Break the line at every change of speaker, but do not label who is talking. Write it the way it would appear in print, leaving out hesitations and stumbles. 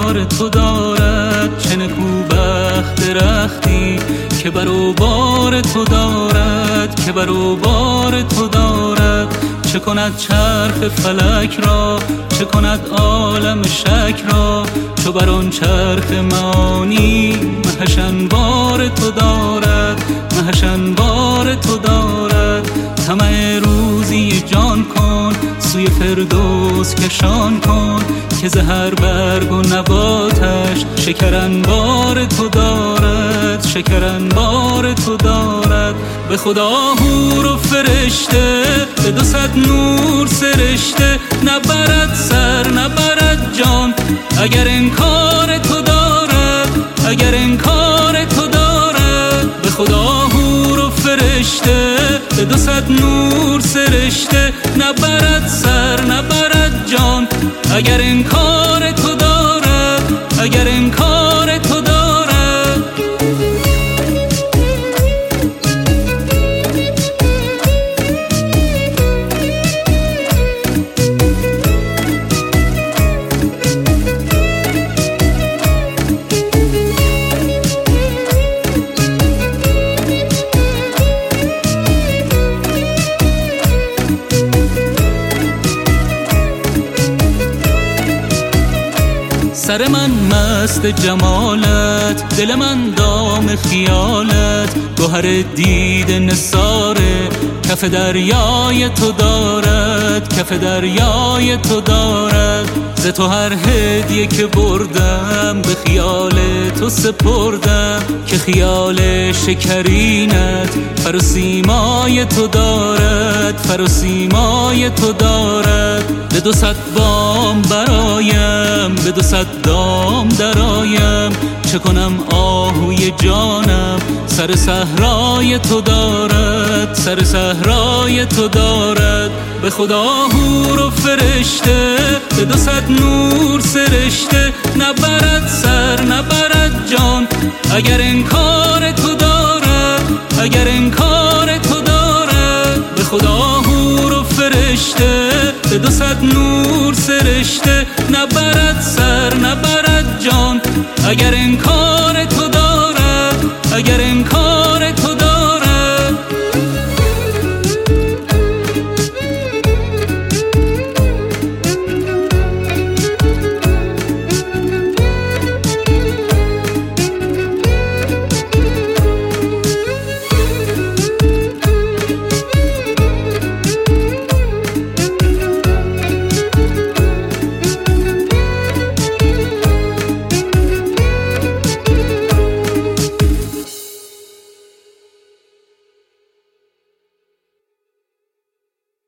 بار تو دارد. چه نکوبخت درختی که بر و بار تو دارد، که بر و بار تو دارد. چه کند چرخ فلک را، چه کند عالم شک را، چو بر آن چرخ معانی مهش انوار تو دارد، مهش انوار تو دارد. طمع روزی جان کن، سوی فردوس کشان کن، که ز هر برگ و نباتش شکر انبار تو دارد، شکر انبار تو دارد. به خدا حور و فرشته به 200 نور سرشته، نبرد سر نبرد جان اگر انکار تو دارد، اگر انکار تو دارد. به خدا حور و فرشته به 200 نور سرشته، نبرد سر نبرد جان اگر انکار تو دارد، اگر انکار تو دارد. سر من مست جمالت، دل من دام خیالت. گوهر دید نثاره کف دریای تو دارد، کف دریای تو دارد. ز تو هر هدیه که بردم به خیال تو سپردم، که خیال شکرینت فر و سیمای تو دارد، فر و سیمای تو دارد. به 200 بام برایم، به 200 دام درایم. چه کنم آهوی جانم سر صحرای تو دارد، سر صحرای تو دارد. به خدا حور و فرشته به 200 نور سرشته، نبرد سر نبرد جان اگر انکار تو دارد، اگر انکار تو دارد. به خدا حور و فرشته به 200 نور سرشته، نبرد سر نبرد جان اگر انکار